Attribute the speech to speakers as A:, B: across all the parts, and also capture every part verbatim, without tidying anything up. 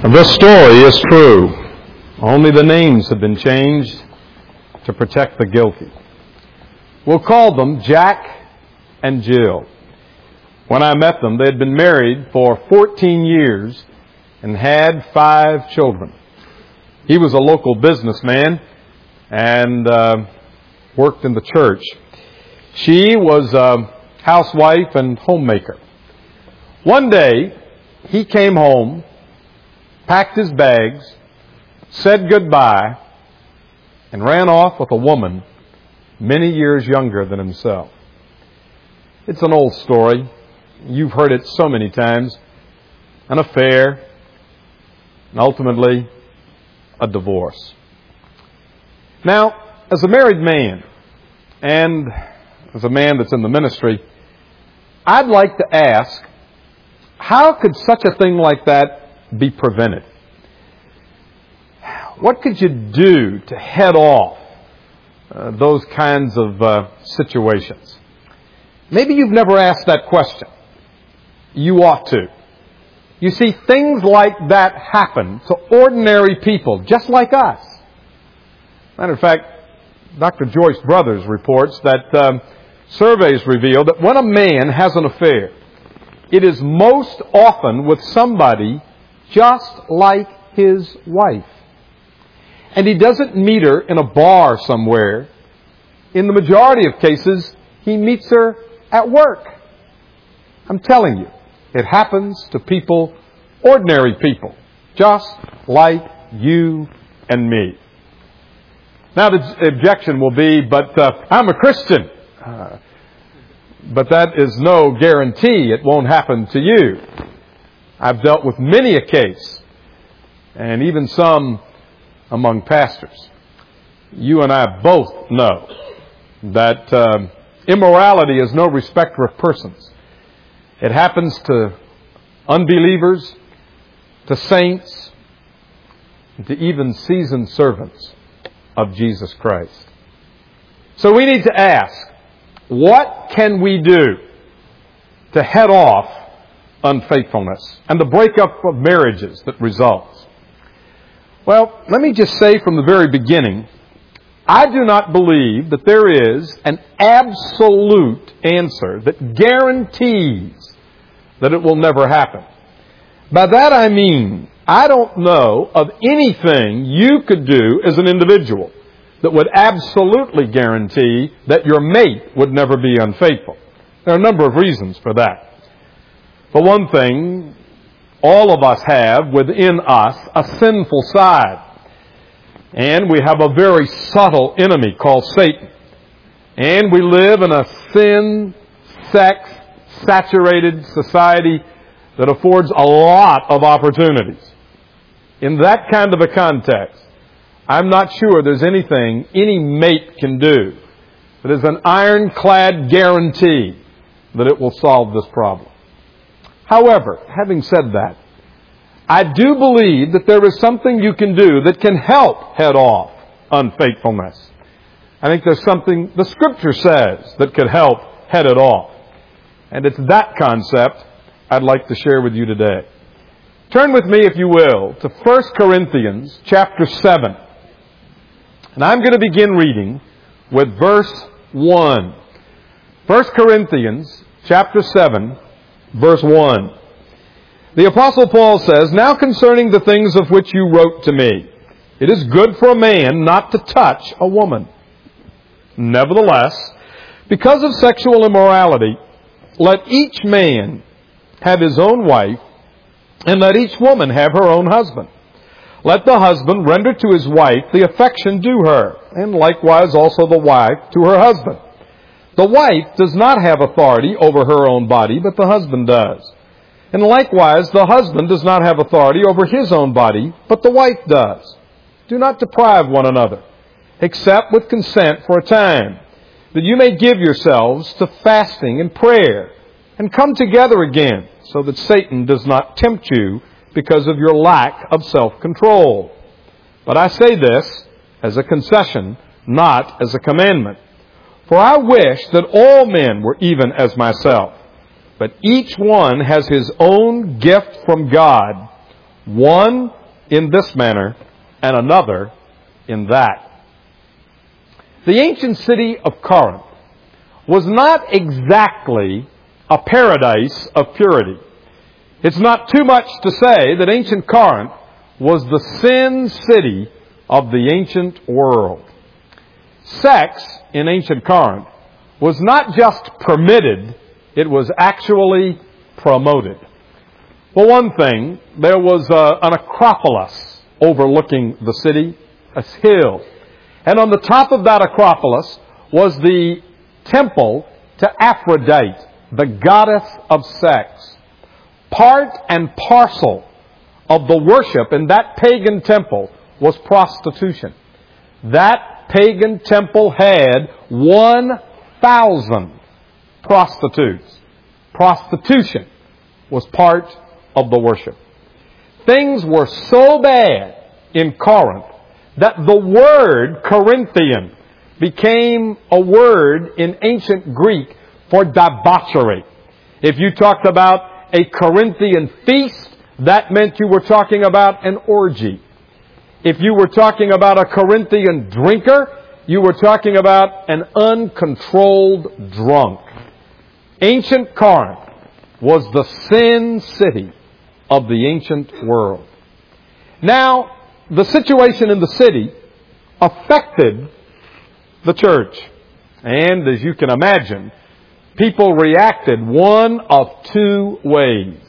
A: This story is true. Only the names have been changed to protect the guilty. We'll call them Jack and Jill. When I met them, they had been married for fourteen years and had five children. He was a local businessman and uh, worked in the church. She was a housewife and homemaker. One day, he came home, packed his bags, said goodbye, and ran off with a woman many years younger than himself. It's an old story. You've heard it so many times. An affair, and ultimately a divorce. Now, as a married man, and as a man that's in the ministry, I'd like to ask, how could such a thing like that be prevented? What could you do to head off uh, those kinds of uh, situations? Maybe you've never asked that question. You ought to. You see, things like that happen to ordinary people, just like us. Matter of fact, Doctor Joyce Brothers reports that um, surveys reveal that when a man has an affair, it is most often with somebody just like his wife. And he doesn't meet her in a bar somewhere. In the majority of cases, he meets her at work. I'm telling you, it happens to people, ordinary people, just like you and me. Now the objection will be, but uh, I'm a Christian. Uh, but that is no guarantee it won't happen to you. I've dealt with many a case, and even some among pastors. You and I both know that uh, immorality is no respecter of persons. It happens to unbelievers, to saints, to even seasoned servants of Jesus Christ. So we need to ask, what can we do to head off unfaithfulness and the breakup of marriages that results? Well, let me just say from the very beginning, I do not believe that there is an absolute answer that guarantees that it will never happen. By that I mean, I don't know of anything you could do as an individual that would absolutely guarantee that your mate would never be unfaithful. There are a number of reasons for that. For one thing, all of us have within us a sinful side. And we have a very subtle enemy called Satan. And we live in a sin, sex, saturated society that affords a lot of opportunities. In that kind of a context, I'm not sure there's anything any mate can do that is an ironclad guarantee that it will solve this problem. However, having said that, I do believe that there is something you can do that can help head off unfaithfulness. I think there's something the Scripture says that could help head it off. And it's that concept I'd like to share with you today. Turn with me, if you will, to First Corinthians chapter seven. And I'm going to begin reading with verse one. First Corinthians chapter seven, verse one. The Apostle Paul says, "Now concerning the things of which you wrote to me, it is good for a man not to touch a woman. Nevertheless, because of sexual immorality, let each man have his own wife, and let each woman have her own husband. Let the husband render to his wife the affection due her, and likewise also the wife to her husband. The wife does not have authority over her own body, but the husband does. And likewise, the husband does not have authority over his own body, but the wife does. Do not deprive one another, except with consent for a time, that you may give yourselves to fasting and prayer, and come together again, so that Satan does not tempt you because of your lack of self-control. But I say this as a concession, not as a commandment. For I wish that all men were even as myself. But each one has his own gift from God, one in this manner and another in that. The ancient city of Corinth was not exactly a paradise of purity. It's not too much to say that ancient Corinth was the sin city of the ancient world. Sex in ancient Corinth was not just permitted, it was actually promoted. For one thing, there was a, an Acropolis overlooking the city, a hill. And on the top of that Acropolis was the temple to Aphrodite, the goddess of sex. Part and parcel of the worship in that pagan temple was prostitution. That pagan temple had one thousand prostitutes. Prostitution was part of the worship. Things were so bad in Corinth that the word Corinthian became a word in ancient Greek for debauchery. If you talked about a Corinthian feast, that meant you were talking about an orgy. If you were talking about a Corinthian drinker, you were talking about an uncontrolled drunk. Ancient Corinth was the sin city of the ancient world. Now, the situation in the city affected the church. And as you can imagine, people reacted one of two ways.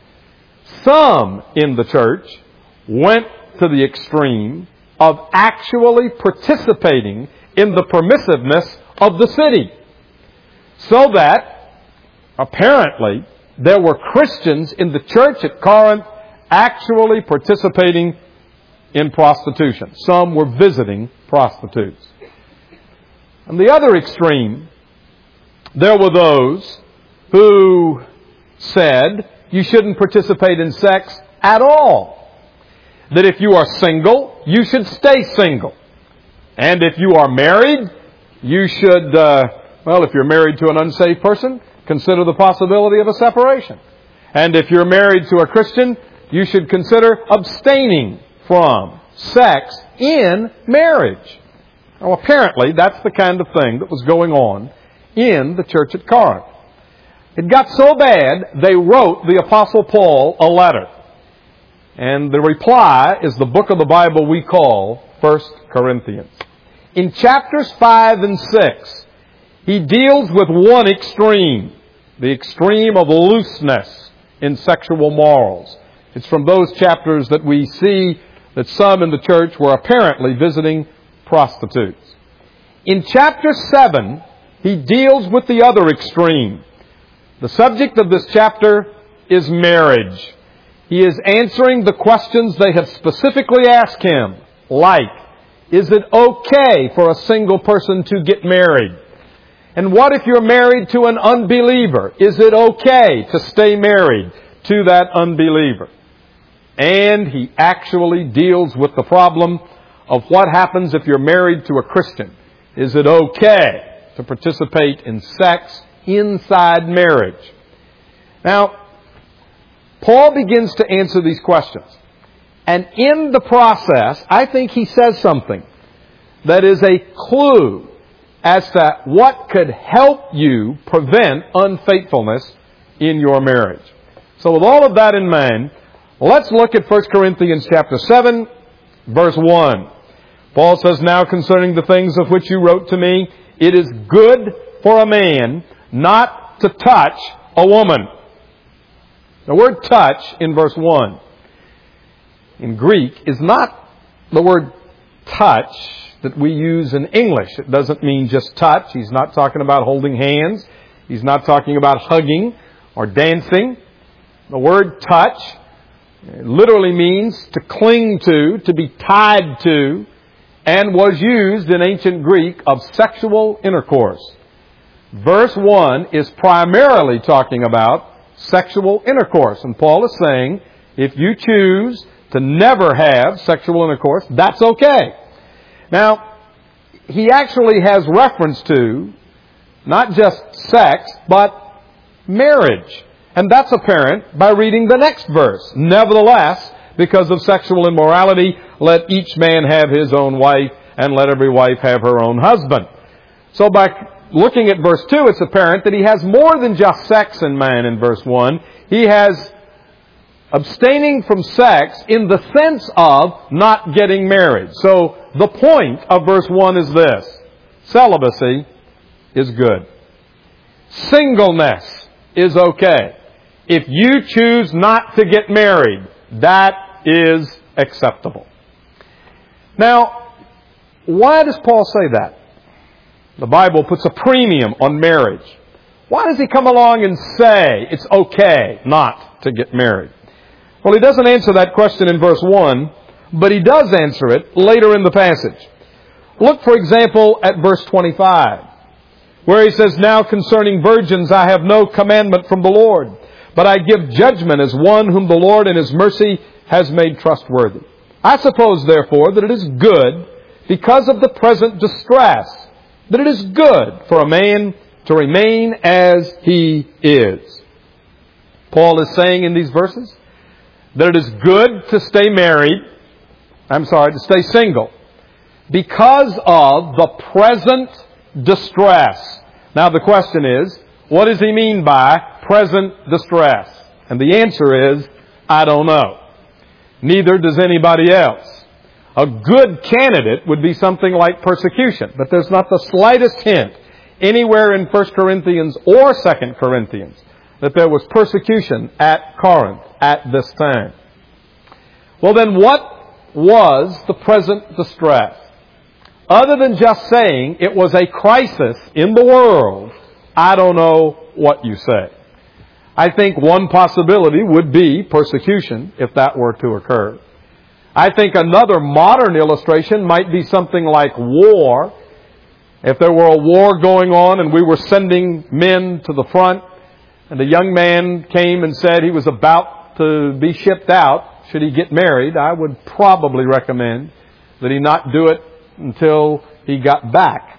A: Some in the church went to the extreme of actually participating in the permissiveness of the city. So that, apparently, there were Christians in the church at Corinth actually participating in prostitution. Some were visiting prostitutes. On the other extreme, there were those who said you shouldn't participate in sex at all. That if you are single, you should stay single. And if you are married, you should, uh, well, if you're married to an unsaved person, consider the possibility of a separation. And if you're married to a Christian, you should consider abstaining from sex in marriage. Now, apparently, that's the kind of thing that was going on in the church at Corinth. It got so bad, they wrote the Apostle Paul a letter. And the reply is the book of the Bible we call First Corinthians. In chapters five and six, he deals with one extreme, the extreme of looseness in sexual morals. It's from those chapters that we see that some in the church were apparently visiting prostitutes. In chapter seven, he deals with the other extreme. The subject of this chapter is marriage. He is answering the questions they have specifically asked him, like, is it okay for a single person to get married? And what if you're married to an unbeliever? Is it okay to stay married to that unbeliever? And he actually deals with the problem of what happens if you're married to a Christian. Is it okay to participate in sex inside marriage? Now, Paul begins to answer these questions. And in the process, I think he says something that is a clue as to what could help you prevent unfaithfulness in your marriage. So with all of that in mind, let's look at First Corinthians chapter seven, verse one. Paul says, now concerning the things of which you wrote to me, it is good for a man not to touch a woman. The word touch in verse one in Greek is not the word touch that we use in English. It doesn't mean just touch. He's not talking about holding hands. He's not talking about hugging or dancing. The word touch literally means to cling to, to be tied to, and was used in ancient Greek of sexual intercourse. Verse one is primarily talking about sexual intercourse. And Paul is saying, if you choose to never have sexual intercourse, that's okay. Now, he actually has reference to not just sex, but marriage. And that's apparent by reading the next verse. Nevertheless, because of sexual immorality. Let each man have his own wife, and let every wife have her own husband. So by looking at verse two, it's apparent that he has more than just sex in mind in verse one. He has abstaining from sex in the sense of not getting married. So the point of verse one is this: celibacy is good. Singleness is okay. If you choose not to get married, that is acceptable. Now, why does Paul say that? The Bible puts a premium on marriage. Why does he come along and say it's okay not to get married? Well, he doesn't answer that question in verse one, but he does answer it later in the passage. Look, for example, at verse twenty-five, where he says, "Now concerning virgins I have no commandment from the Lord, but I give judgment as one whom the Lord in His mercy has made trustworthy. I suppose, therefore, that it is good, because of the present distress, that it is good for a man to remain as he is." Paul is saying in these verses that it is good to stay married, I'm sorry, to stay single, because of the present distress. Now the question is, what does he mean by present distress? And the answer is, I don't know. Neither does anybody else. A good candidate would be something like persecution, but there's not the slightest hint anywhere in First Corinthians or Second Corinthians that there was persecution at Corinth at this time. Well then, what was the present distress? Other than just saying it was a crisis in the world, I don't know what you say. I think one possibility would be persecution if that were to occur. I think another modern illustration might be something like war. If there were a war going on and we were sending men to the front, and a young man came and said he was about to be shipped out, should he get married, I would probably recommend that he not do it until he got back.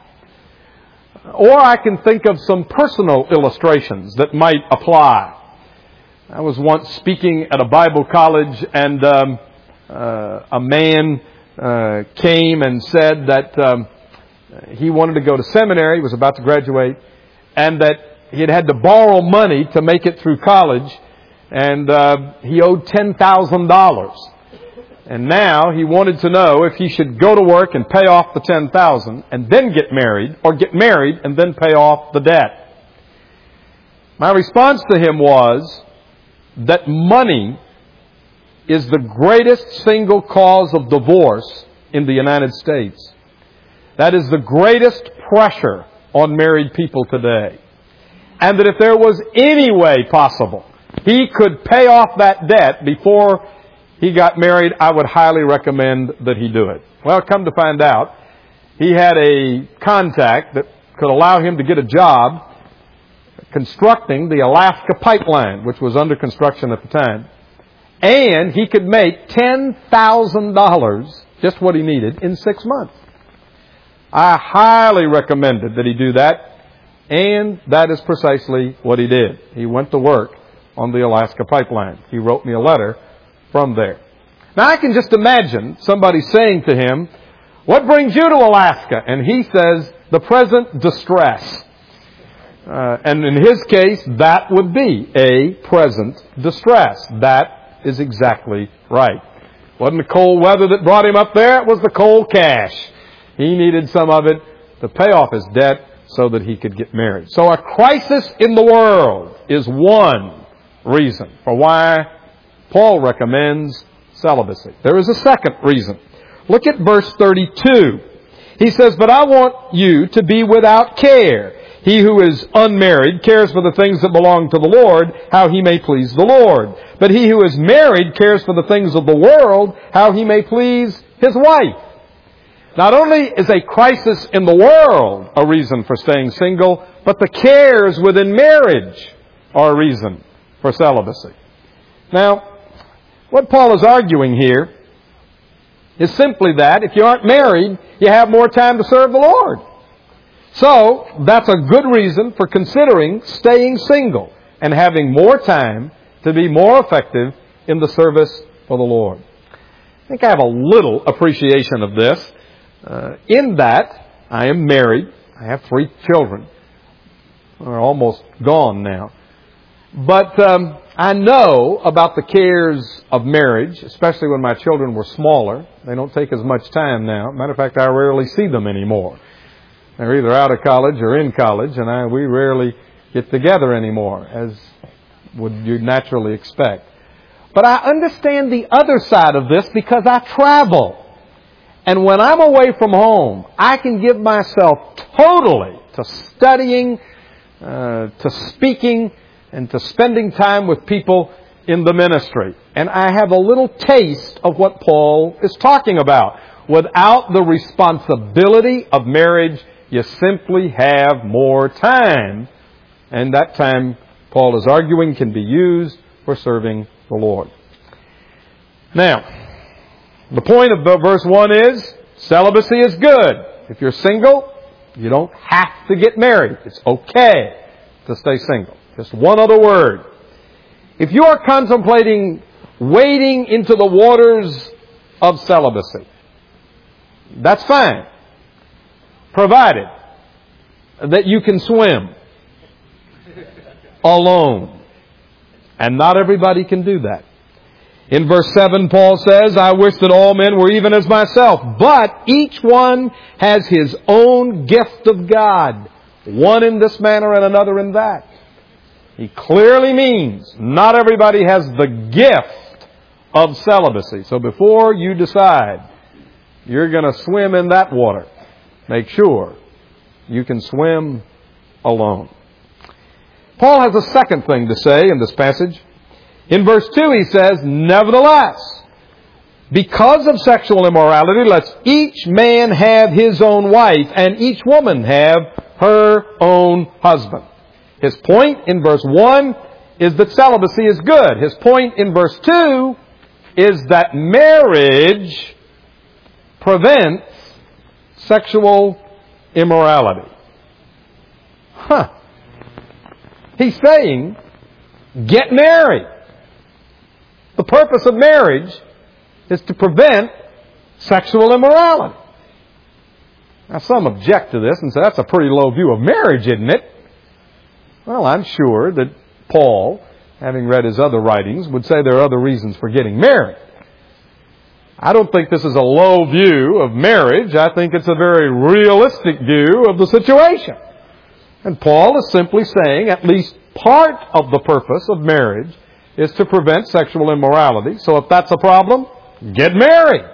A: Or I can think of some personal illustrations that might apply. I was once speaking at a Bible college, and um, uh, a man uh, came and said that um, he wanted to go to seminary, he was about to graduate, and that he had had to borrow money to make it through college, and uh, he owed ten thousand dollars. And now he wanted to know if he should go to work and pay off the ten thousand dollars and then get married, or get married and then pay off the debt. My response to him was that money is the greatest single cause of divorce in the United States. That is the greatest pressure on married people today. And that if there was any way possible he could pay off that debt before he got married, I would highly recommend that he do it. Well, come to find out, he had a contact that could allow him to get a job constructing the Alaska pipeline, which was under construction at the time. And he could make ten thousand dollars, just what he needed, in six months. I highly recommended that he do that, and that is precisely what he did. He went to work on the Alaska pipeline. He wrote me a letter from there. Now I can just imagine somebody saying to him, "What brings you to Alaska?" And he says, "The present distress." Uh, and in his case, that would be a present distress. That is exactly right. It wasn't the cold weather that brought him up there, it was the cold cash. He needed some of it to pay off his debt so that he could get married. So a crisis in the world is one reason for why Paul recommends celibacy. There is a second reason. Look at verse thirty-two. He says, "But I want you to be without care. He who is unmarried cares for the things that belong to the Lord, how he may please the Lord. But he who is married cares for the things of the world, how he may please his wife." Not only is a crisis in the world a reason for staying single, but the cares within marriage are a reason for celibacy. Now, what Paul is arguing here is simply that if you aren't married, you have more time to serve the Lord. So, that's a good reason for considering staying single and having more time to be more effective in the service for the Lord. I think I have a little appreciation of this uh, in that I am married. I have three children. They're almost gone now. But um, I know about the cares of marriage, especially when my children were smaller. They don't take as much time now. Matter of fact, I rarely see them anymore. They're either out of college or in college, and I, we rarely get together anymore, as would you naturally expect. But I understand the other side of this because I travel. And when I'm away from home, I can give myself totally to studying, uh, to speaking, and to spending time with people in the ministry. And I have a little taste of what Paul is talking about. Without the responsibility of marriage, you simply have more time. And that time, Paul is arguing, can be used for serving the Lord. Now, the point of the verse one is, celibacy is good. If you're single, you don't have to get married. It's okay to stay single. Just one other word. If you are contemplating wading into the waters of celibacy, that's fine, provided that you can swim alone. And not everybody can do that. In verse seven, Paul says, I wish that all men were even as myself, but each one has his own gift of God, one in this manner and another in that. He clearly means not everybody has the gift of celibacy. So before you decide you're going to swim in that water, make sure you can swim alone. Paul has a second thing to say in this passage. In verse two he says, nevertheless, because of sexual immorality, let each man have his own wife, and each woman have her own husband. His point in verse one is that celibacy is good. His point in verse two is that marriage prevents sexual immorality. Huh. He's saying, get married. The purpose of marriage is to prevent sexual immorality. Now, some object to this and say, that's a pretty low view of marriage, isn't it? Well, I'm sure that Paul, having read his other writings, would say there are other reasons for getting married. I don't think this is a low view of marriage. I think it's a very realistic view of the situation. And Paul is simply saying at least part of the purpose of marriage is to prevent sexual immorality. So if that's a problem, get married.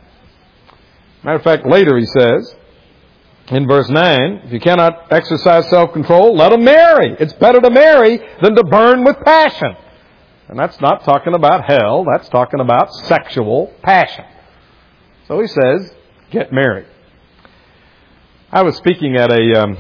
A: Matter of fact, later he says, in verse nine, if you cannot exercise self-control, let them marry. It's better to marry than to burn with passion. And that's not talking about hell. That's talking about sexual passion. So he says, get married. I was speaking at a, um,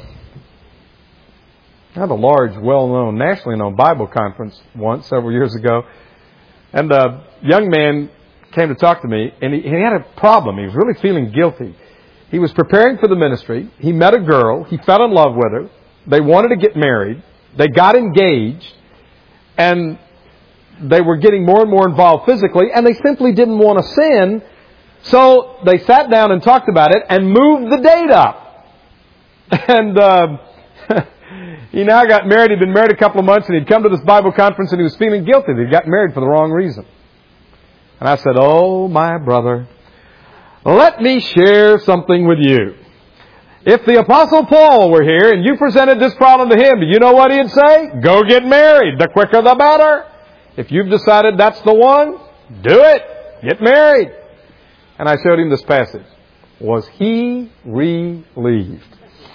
A: at a large, well-known, nationally known Bible conference once, several years ago. And a young man came to talk to me, and he, he had a problem. He was really feeling guilty. He was preparing for the ministry. He met a girl. He fell in love with her. They wanted to get married. They got engaged. And they were getting more and more involved physically. And they simply didn't want to sin. So they sat down and talked about it and moved the date up. And uh, he now got married. He'd been married a couple of months. And he'd come to this Bible conference and he was feeling guilty that he'd got married for the wrong reason. And I said, oh, my brother, let me share something with you. If the Apostle Paul were here and you presented this problem to him, do you know what he'd say? Go get married. The quicker the better. If you've decided that's the one, do it. Get married. And I showed him this passage. Was he relieved?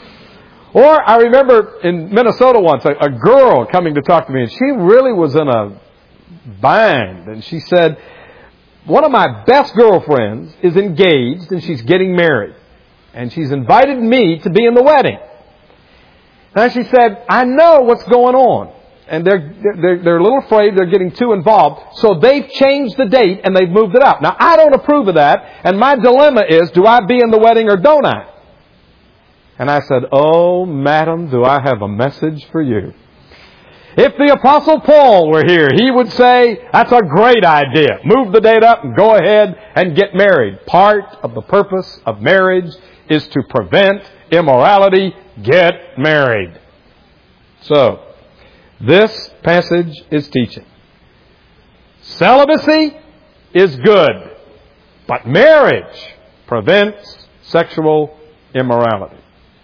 A: Or I remember in Minnesota once, a, a girl coming to talk to me, and she really was in a bind. And she said, one of my best girlfriends is engaged and she's getting married. And she's invited me to be in the wedding. And she said, I know what's going on. And they're, they're, they're a little afraid they're getting too involved. So they've changed the date and they've moved it up. Now, I don't approve of that. And my dilemma is, do I be in the wedding or don't I? And I said, oh, madam, do I have a message for you. If the Apostle Paul were here, he would say, that's a great idea. Move the date up and go ahead and get married. Part of the purpose of marriage is to prevent immorality. Get married. So, this passage is teaching. Celibacy is good, but marriage prevents sexual immorality.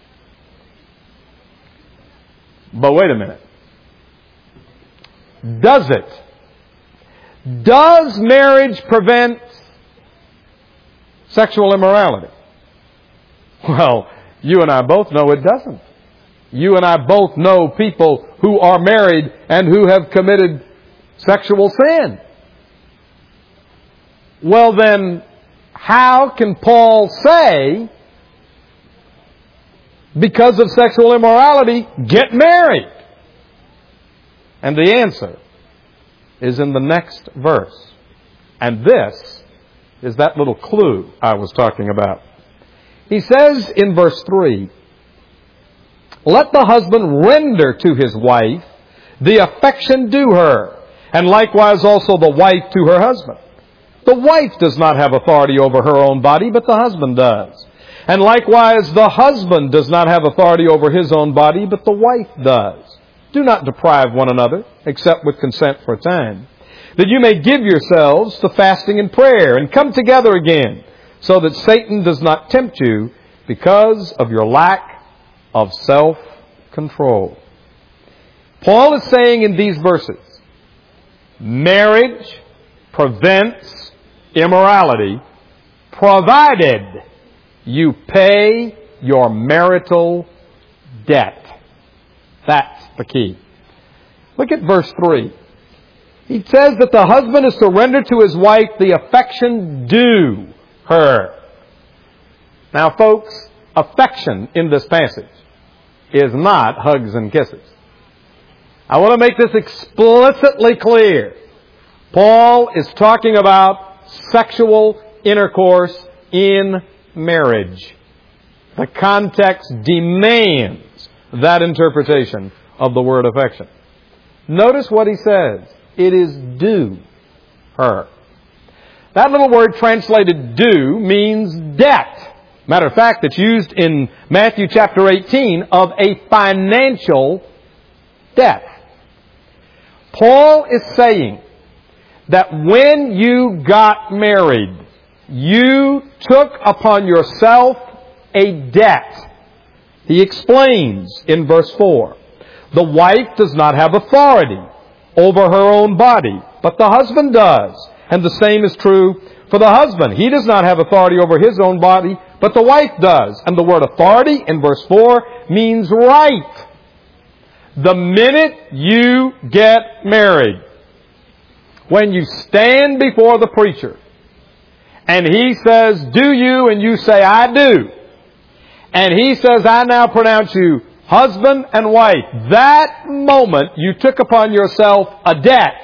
A: But wait a minute. Does it? Does marriage prevent sexual immorality? Well, you and I both know it doesn't. You and I both know people who are married and who have committed sexual sin. Well then, how can Paul say, because of sexual immorality, get married? And the answer is in the next verse. And this is that little clue I was talking about. He says in verse three, let the husband render to his wife the affection due her, and likewise also the wife to her husband. The wife does not have authority over her own body, but the husband does. And likewise the husband does not have authority over his own body, but the wife does. Do not deprive one another, except with consent for a time, that you may give yourselves to fasting and prayer, and come together again, so that Satan does not tempt you because of your lack of self-control. Paul is saying in these verses, marriage prevents immorality, provided you pay your marital debt. That's the key. Look at verse three. He says that the husband is to render to his wife the affection due her. Now, folks, affection in this passage is not hugs and kisses. I want to make this explicitly clear. Paul is talking about sexual intercourse in marriage. The context demands that interpretation of the word affection. Notice what he says. It is due her. That little word translated due means debt. Matter of fact, it's used in Matthew chapter eighteen of a financial debt. Paul is saying that when you got married, you took upon yourself a debt. He explains in verse four, the wife does not have authority over her own body, but the husband does. And the same is true for the husband. He does not have authority over his own body, but the wife does. And the word authority in verse four means right. The minute you get married, when you stand before the preacher, and he says, do you? And you say, I do. And he says, I now pronounce you husband and wife. That moment you took upon yourself a debt.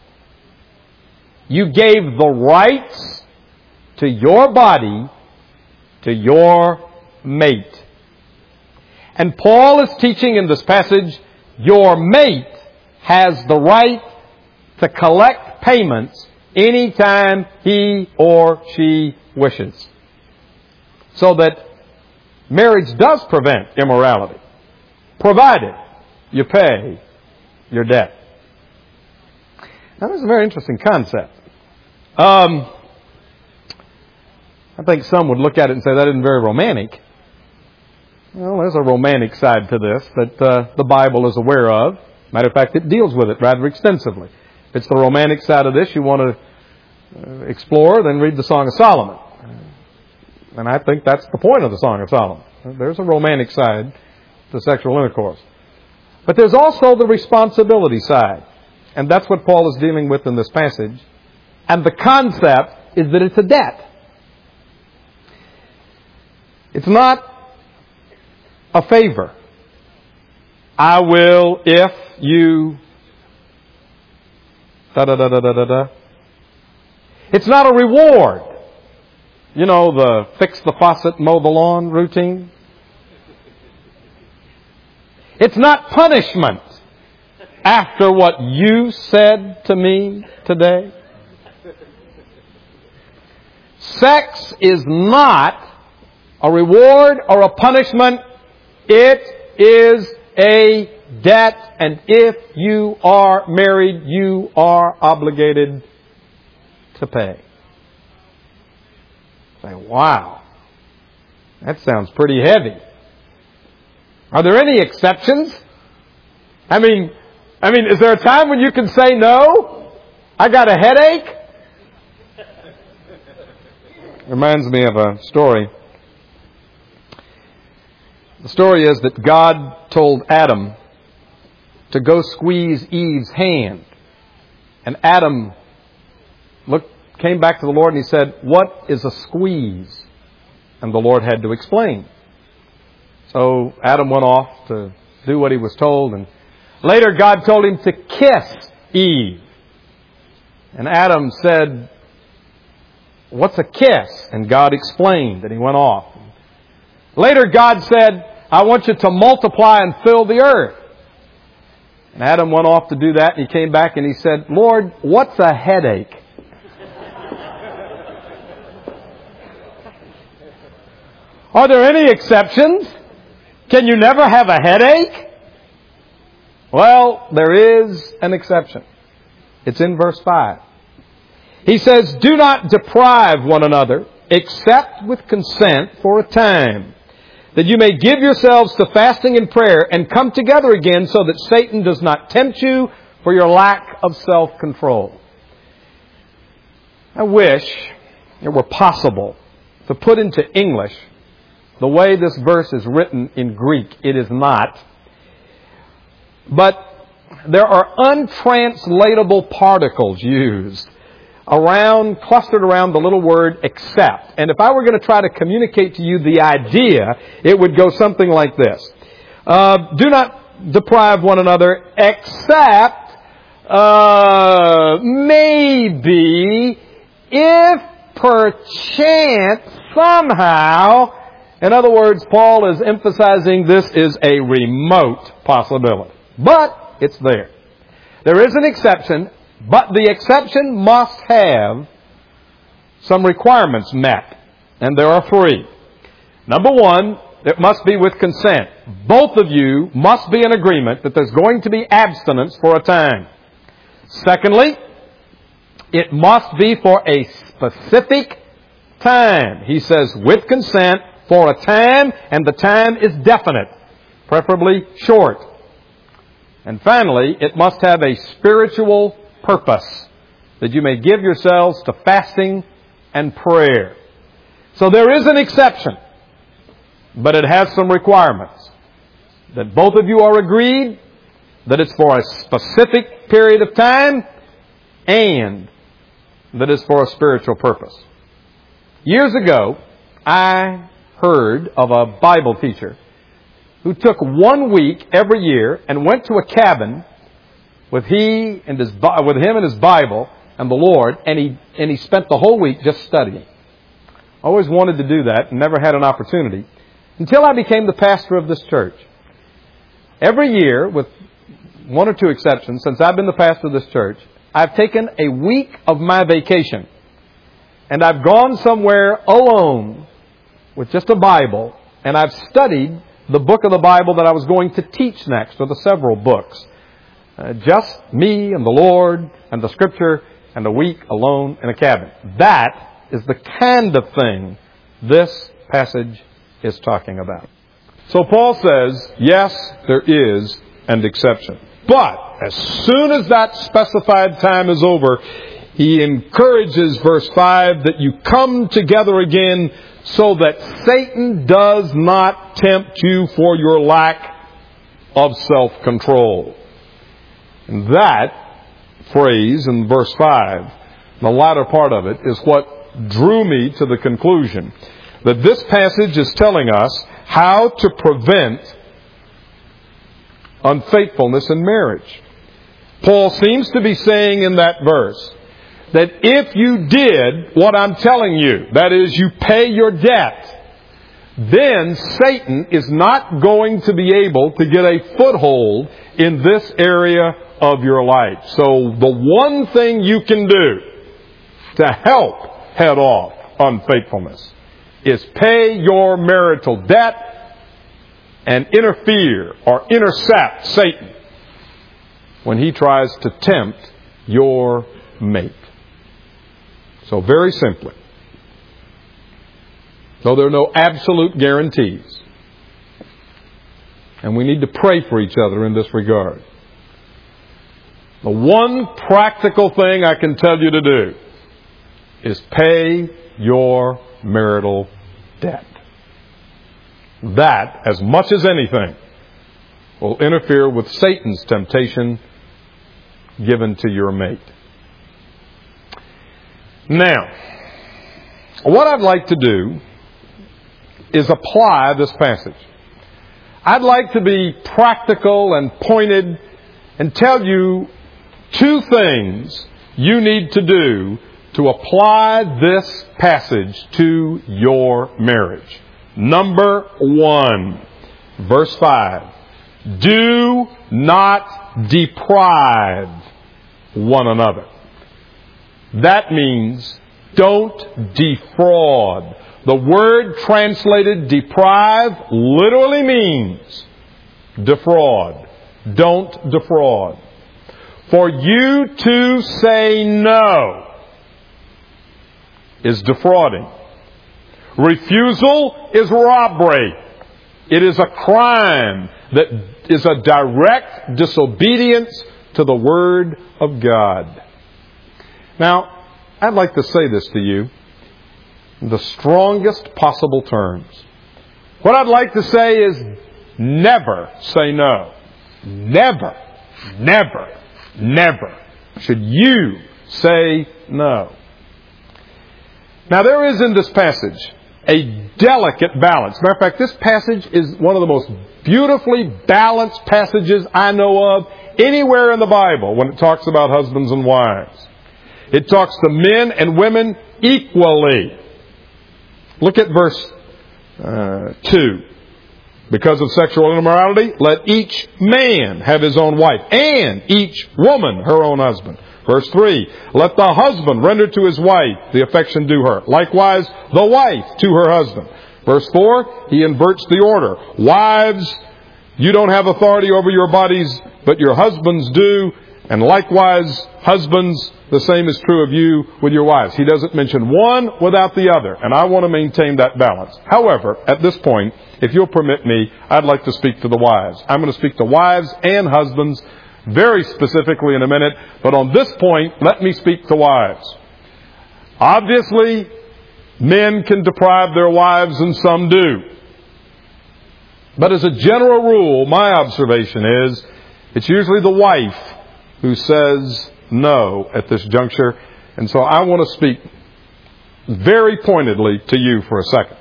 A: You gave the rights to your body to your mate. And Paul is teaching in this passage, your mate has the right to collect payments anytime he or she wishes. So that marriage does prevent immorality, provided you pay your debt. Now, this is a very interesting concept. Um, I think some would look at it and say that isn't very romantic. Well, there's a romantic side to this that uh, the Bible is aware of. Matter of fact, it deals with it rather extensively. If it's the romantic side of this you want to uh, explore, then read the Song of Solomon. And I think that's the point of the Song of Solomon. There's a romantic side to sexual intercourse. But there's also the responsibility side. And that's what Paul is dealing with in this passage. And the concept is that it's a debt. It's not a favor. I will if you... Da da da da da da da. It's not a reward. You know, the fix the faucet, mow the lawn routine. It's not punishment. after what you said to me today? Sex is not a reward or a punishment. It is a debt. And if you are married, you are obligated to pay. Say, wow, that sounds pretty heavy. Are there any exceptions? I mean, I mean, is there a time when you can say no? I got a headache? Reminds me of a story. The story is that God told Adam to go squeeze Eve's hand. And Adam looked, came back to the Lord and he said, "What is a squeeze?" And the Lord had to explain. So Adam went off to do what he was told. And later God told him to kiss Eve. And Adam said, "What's a kiss?" And God explained, and he went off. Later God said, "I want you to multiply and fill the earth." And Adam went off to do that, and he came back and he said, "Lord, what's a headache?" Are there any exceptions? Can you never have a headache? Well, there is an exception. It's in verse five. He says, "Do not deprive one another, except with consent for a time, that you may give yourselves to fasting and prayer and come together again so that Satan does not tempt you for your lack of self-control." I wish it were possible to put into English the way this verse is written in Greek. It is not. But there are untranslatable particles used around, clustered around the little word except. And if I were going to try to communicate to you the idea, it would go something like this. Uh, do not deprive one another except uh, maybe if perchance somehow. In other words, Paul is emphasizing this is a remote possibility. But it's there. There is an exception. But the exception must have some requirements met. And there are three. Number one, it must be with consent. Both of you must be in agreement that there's going to be abstinence for a time. Secondly, it must be for a specific time. He says with consent for a time, and the time is definite, preferably short. And finally, it must have a spiritual purpose, that you may give yourselves to fasting and prayer. So there is an exception, but it has some requirements. That both of you are agreed, that it's for a specific period of time, and that it's for a spiritual purpose. Years ago, I heard of a Bible teacher who took one week every year and went to a cabin with he and his with him and his Bible and the Lord, and he and he spent the whole week just studying. I always wanted to do that and never had an opportunity until I became the pastor of this church. Every year, with one or two exceptions, since I've been the pastor of this church, I've taken a week of my vacation and I've gone somewhere alone with just a Bible, and I've studied the book of the Bible that I was going to teach next, or the several books. Uh, just me and the Lord and the Scripture and a week alone in a cabin. That is the kind of thing this passage is talking about. So Paul says, yes, there is an exception. But as soon as that specified time is over, he encourages, verse five, that you come together again so that Satan does not tempt you for your lack of self-control. And that phrase in verse five, the latter part of it, is what drew me to the conclusion that this passage is telling us how to prevent unfaithfulness in marriage. Paul seems to be saying in that verse that if you did what I'm telling you, that is, you pay your debt, then Satan is not going to be able to get a foothold in this area of your life. So the one thing you can do to help head off unfaithfulness is pay your marital debt and interfere or intercept Satan when he tries to tempt your mate. So very simply, though there are no absolute guarantees, and we need to pray for each other in this regard, the one practical thing I can tell you to do is pay your marital debt. That, as much as anything, will interfere with Satan's temptation given to your mate. Now, what I'd like to do is apply this passage. I'd like to be practical and pointed and tell you two things you need to do to apply this passage to your marriage. Number one, verse five. Do not deprive one another. That means don't defraud. The word translated deprive literally means defraud. Don't defraud. For you to say no is defrauding. Refusal is robbery. It is a crime that is a direct disobedience to the Word of God. Now, I'd like to say this to you in the strongest possible terms. What I'd like to say is never say no. Never, never, never should you say no. Now, there is in this passage a delicate balance. Matter of fact, this passage is one of the most beautifully balanced passages I know of anywhere in the Bible when it talks about husbands and wives. It talks to men and women equally. Look at verse uh, two. Because of sexual immorality, let each man have his own wife, and each woman her own husband. Verse three, let the husband render to his wife the affection due her. Likewise, the wife to her husband. Verse four, he inverts the order. Wives, you don't have authority over your bodies, but your husbands do. And likewise, husbands, the same is true of you with your wives. He doesn't mention one without the other. And I want to maintain that balance. However, at this point, if you'll permit me, I'd like to speak to the wives. I'm going to speak to wives and husbands very specifically in a minute. But on this point, let me speak to wives. Obviously, men can deprive their wives, and some do. But as a general rule, my observation is it's usually the wife who says no at this juncture. And so I want to speak very pointedly to you for a second.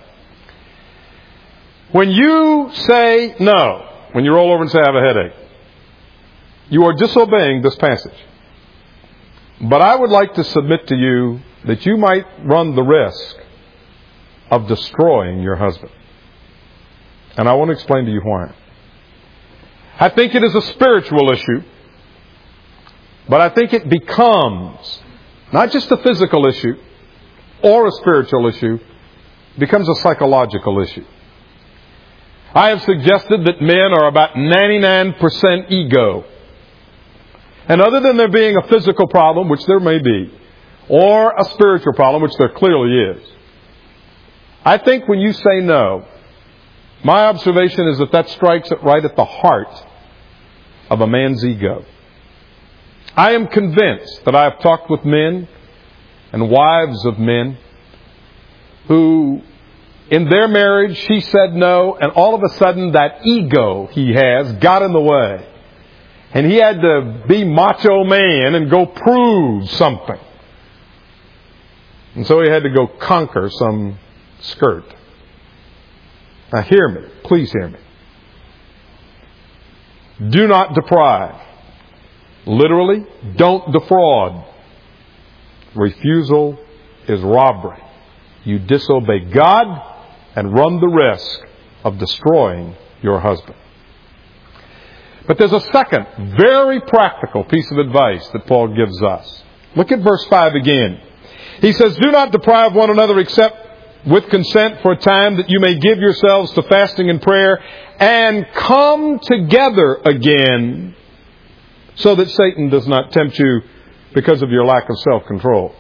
A: When you say no, when you roll over and say I have a headache, you are disobeying this passage. But I would like to submit to you that you might run the risk of destroying your husband. And I want to explain to you why. I think it is a spiritual issue. But I think it becomes not just a physical issue or a spiritual issue, it becomes a psychological issue. I have suggested that men are about ninety-nine percent ego. And other than there being a physical problem, which there may be, or a spiritual problem, which there clearly is, I think when you say no, my observation is that that strikes it right at the heart of a man's ego. I am convinced that I have talked with men and wives of men who, in their marriage, she said no, and all of a sudden that ego he has got in the way. And he had to be macho man and go prove something. And so he had to go conquer some skirt. Now hear me. Please hear me. Do not deprive. Literally, don't defraud. Refusal is robbery. You disobey God and run the risk of destroying your husband. But there's a second, very practical piece of advice that Paul gives us. Look at verse five again. He says, do not deprive one another except with consent for a time, that you may give yourselves to fasting and prayer, and come together again, so that Satan does not tempt you because of your lack of self-control.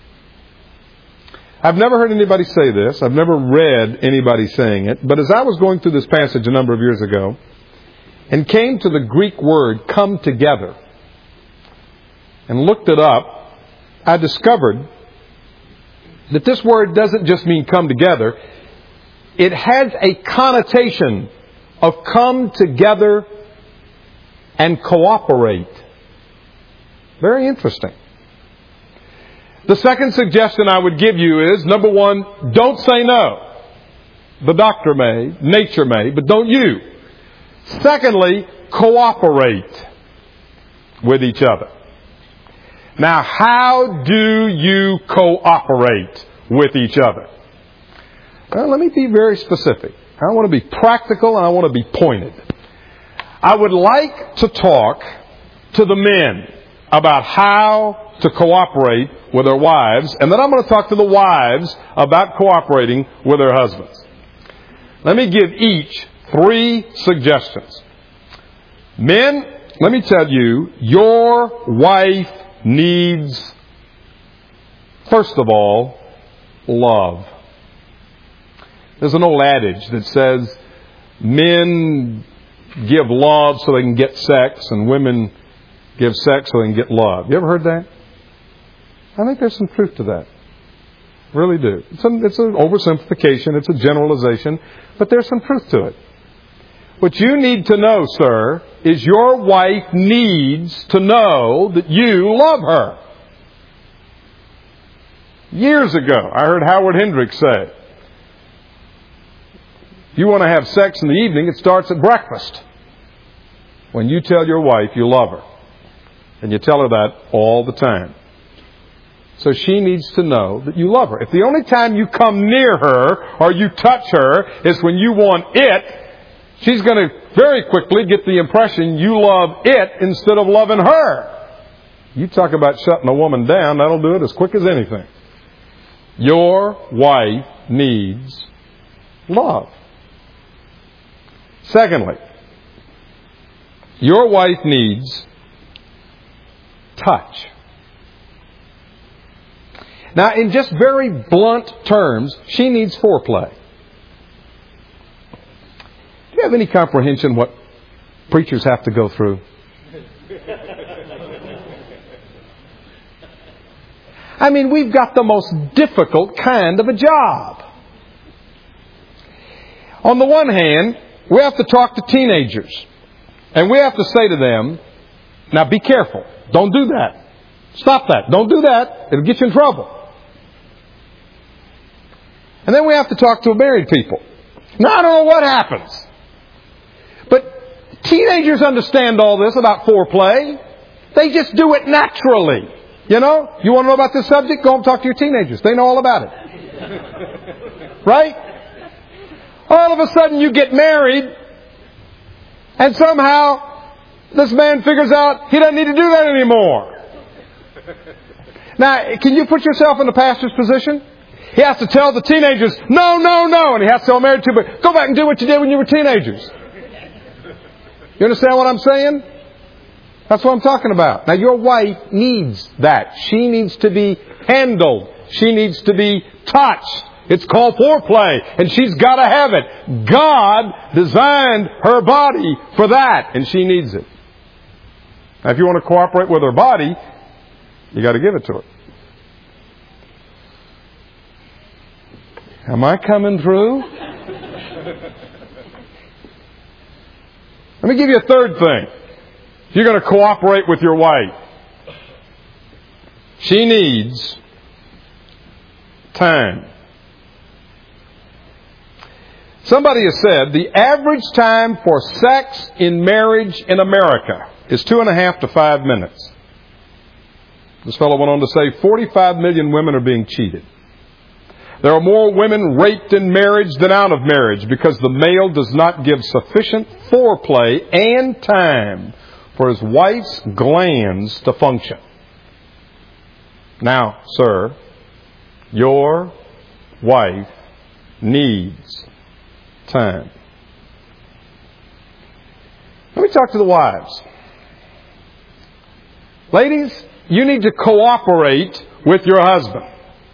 A: I've never heard anybody say this. I've never read anybody saying it. But as I was going through this passage a number of years ago, and came to the Greek word, come together, and looked it up, I discovered that this word doesn't just mean come together. It has a connotation of come together and cooperate. Very interesting. The second suggestion I would give you is, number one, don't say no. The doctor may, nature may, but don't you. Secondly, cooperate with each other. Now, how do you cooperate with each other? Well, let me be very specific. I want to be practical and I want to be pointed. I would like to talk to the men about how to cooperate with their wives, and then I'm going to talk to the wives about cooperating with their husbands. Let me give each three suggestions. Men, let me tell you, your wife needs, first of all, love. There's an old adage that says men give love so they can get sex, and women give sex so they can get love. You ever heard that? I think there's some truth to that. Really do. It's, a, it's an oversimplification. It's a generalization. But there's some truth to it. What you need to know, sir, is your wife needs to know that you love her. Years ago, I heard Howard Hendricks say, if you want to have sex in the evening, it starts at breakfast. When you tell your wife you love her. And you tell her that all the time. So she needs to know that you love her. If the only time you come near her or you touch her is when you want it, she's going to very quickly get the impression you love it instead of loving her. You talk about shutting a woman down, that'll do it as quick as anything. Your wife needs love. Secondly, your wife needs touch. Now, in just very blunt terms, she needs foreplay. Do you have any comprehension what preachers have to go through? I mean, we've got the most difficult kind of a job. On the one hand, we have to talk to teenagers. And we have to say to them, now be careful. Don't do that. Stop that. Don't do that. It'll get you in trouble. And then we have to talk to married people. Now, I don't know what happens. But teenagers understand all this about foreplay. They just do it naturally. You know? You want to know about this subject? Go and talk to your teenagers. They know all about it. Right? All of a sudden you get married, and somehow this man figures out he doesn't need to do that anymore. Now, can you put yourself in the pastor's position? He has to tell the teenagers, no, no, no. And he has to tell married to, but go back and do what you did when you were teenagers. You understand what I'm saying? That's what I'm talking about. Now, your wife needs that. She needs to be handled. She needs to be touched. It's called foreplay, and she's got to have it. God designed her body for that, and she needs it. Now, if you want to cooperate with her body, you got to give it to her. Am I coming through? Let me give you a third thing. If you're going to cooperate with your wife, she needs time. Somebody has said the average time for sex in marriage in America is two and a half to five minutes. This fellow went on to say forty-five million women are being cheated. There are more women raped in marriage than out of marriage because the male does not give sufficient foreplay and time for his wife's glands to function. Now, sir, your wife needs time. Let me talk to the wives. Ladies, you need to cooperate with your husband.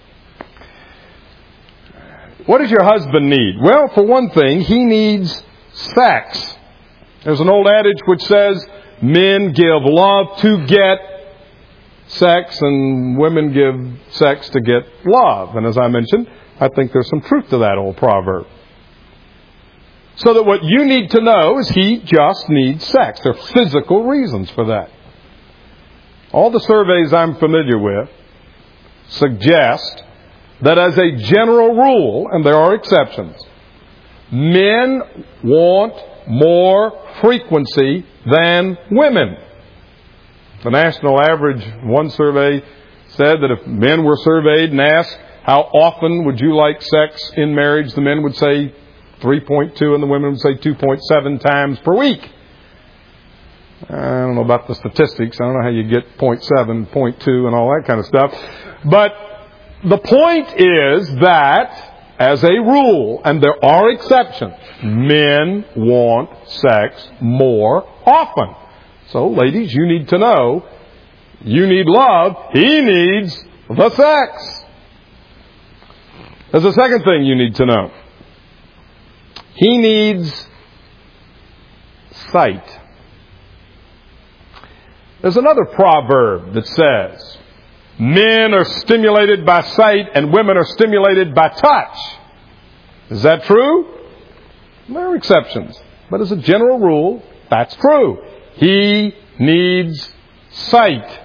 A: What does your husband need? Well, for one thing, he needs sex. There's an old adage which says, men give love to get sex and women give sex to get love. And as I mentioned, I think there's some truth to that old proverb. So that what you need to know is he just needs sex. There are physical reasons for that. All the surveys I'm familiar with suggest that as a general rule, and there are exceptions, men want more frequency than women. The national average, one survey said that if men were surveyed and asked, how often would you like sex in marriage, the men would say three point two and the women would say two point seven times per week. I don't know about the statistics. I don't know how you get zero point seven, zero point two and all that kind of stuff. But the point is that, as a rule, and there are exceptions, men want sex more often. So, ladies, you need to know, you need love, he needs the sex. There's a second thing you need to know. He needs sight. There's another proverb that says, men are stimulated by sight and women are stimulated by touch. Is that true? There are exceptions. But as a general rule, that's true. He needs sight.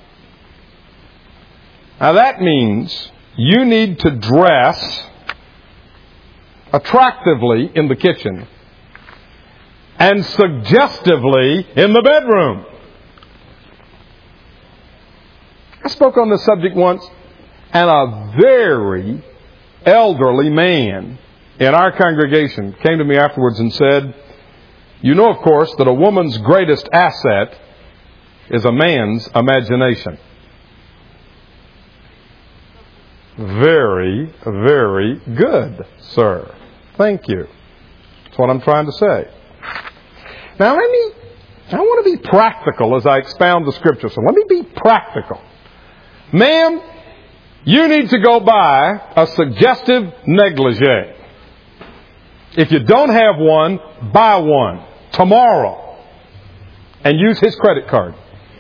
A: Now that means you need to dress attractively in the kitchen and suggestively in the bedroom. I spoke on this subject once, and a very elderly man in our congregation came to me afterwards and said, you know, of course, that a woman's greatest asset is a man's imagination. Very, very good, sir. Thank you. That's what I'm trying to say. Now, let me, I want to be practical as I expound the Scripture. So let me be practical. Ma'am, you need to go buy a suggestive negligee. If you don't have one, buy one tomorrow and use his credit card.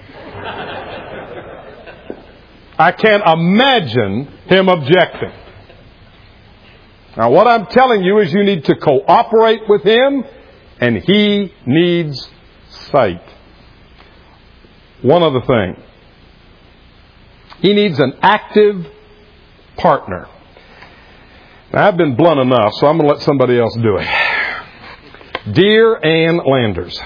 A: I can't imagine him objecting. Now, what I'm telling you is you need to cooperate with him, and he needs sight. One other thing. He needs an active partner. Now, I've been blunt enough, so I'm going to let somebody else do it. Dear Ann Landers,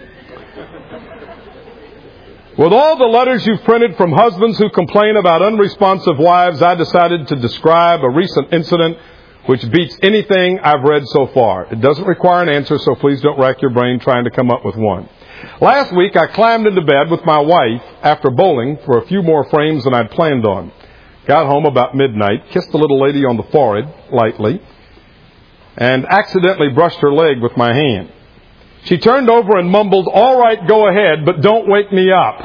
A: with all the letters you've printed from husbands who complain about unresponsive wives, I decided to describe a recent incident which beats anything I've read so far. It doesn't require an answer, so please don't rack your brain trying to come up with one. Last week, I climbed into bed with my wife after bowling for a few more frames than I'd planned on. Got home about midnight, kissed the little lady on the forehead lightly, and accidentally brushed her leg with my hand. She turned over and mumbled, "All right, go ahead, but don't wake me up."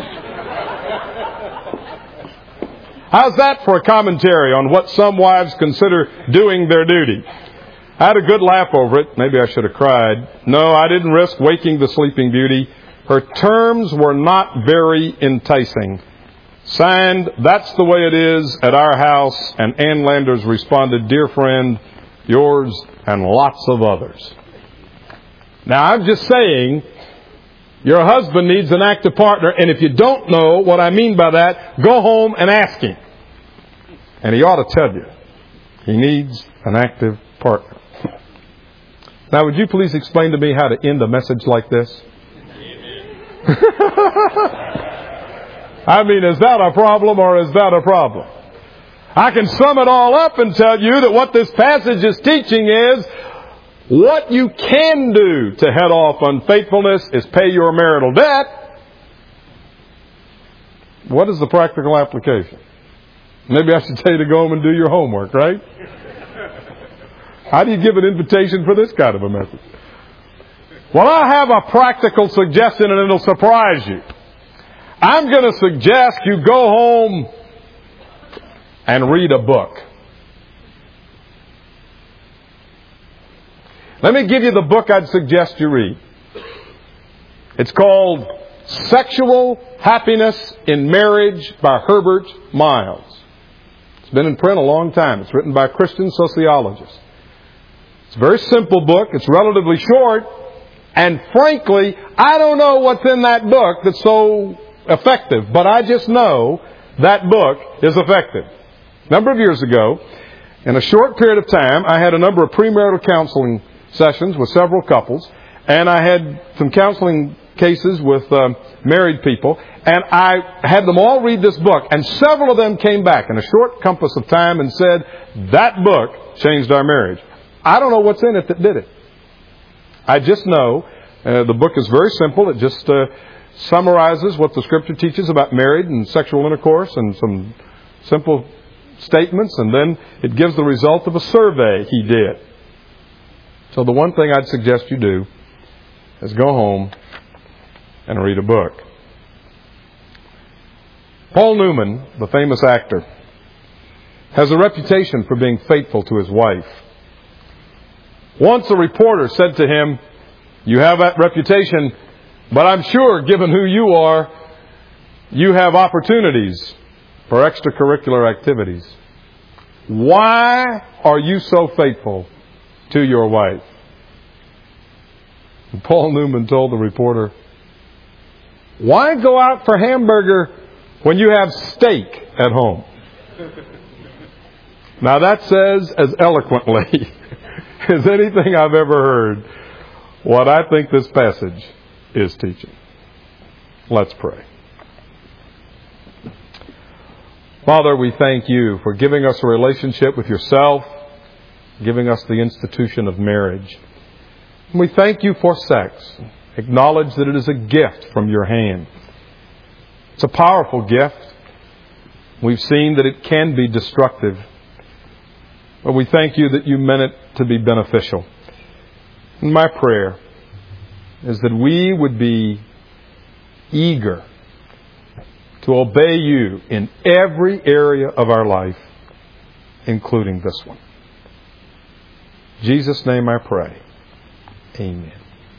A: How's that for a commentary on what some wives consider doing their duty? I had a good laugh over it. Maybe I should have cried. No, I didn't risk waking the sleeping beauty. Her terms were not very enticing. Signed, "That's the way it is at our house," and Ann Landers responded, "Dear friend, yours and lots of others." Now, I'm just saying, your husband needs an active partner, and if you don't know what I mean by that, go home and ask him. And he ought to tell you. He needs an active partner. Now, would you please explain to me how to end a message like this? I mean, is that a problem or is that a problem? I can sum it all up and tell you that what this passage is teaching is what you can do to head off unfaithfulness is pay your marital debt. What is the practical application? Maybe I should tell you to go home and do your homework, right? How do you give an invitation for this kind of a message? Well, I have a practical suggestion and it'll surprise you. I'm going to suggest you go home and read a book. Let me give you the book I'd suggest you read. It's called Sexual Happiness in Marriage by Herbert Miles. It's been in print a long time. It's written by a Christian sociologist. It's a very simple book. It's relatively short. And frankly, I don't know what's in that book that's so effective. But I just know that book is effective. A number of years ago, in a short period of time, I had a number of premarital counseling sessions with several couples. And I had some counseling cases with um, married people. And I had them all read this book. And several of them came back in a short compass of time and said, that book changed our marriage. I don't know what's in it that did it. I just know uh, the book is very simple. It just uh, summarizes what the Scripture teaches about marriage and sexual intercourse and some simple statements. And then it gives the result of a survey he did. So the one thing I'd suggest you do is go home and read a book. Paul Newman, the famous actor, has a reputation for being faithful to his wife. Once a reporter said to him, you have that reputation, but I'm sure, given who you are, you have opportunities for extracurricular activities. Why are you so faithful to your wife? And Paul Newman told the reporter, why go out for hamburger when you have steak at home? Now that says as eloquently as anything I've ever heard what I think this passage is teaching. Let's pray. Father, we thank you for giving us a relationship with yourself, giving us the institution of marriage. And we thank you for sex. Acknowledge that it is a gift from your hand. It's a powerful gift. We've seen that it can be destructive. But we thank you that you meant it to be beneficial. And my prayer is that we would be eager to obey you in every area of our life, including this one. In Jesus' name I pray. Amen.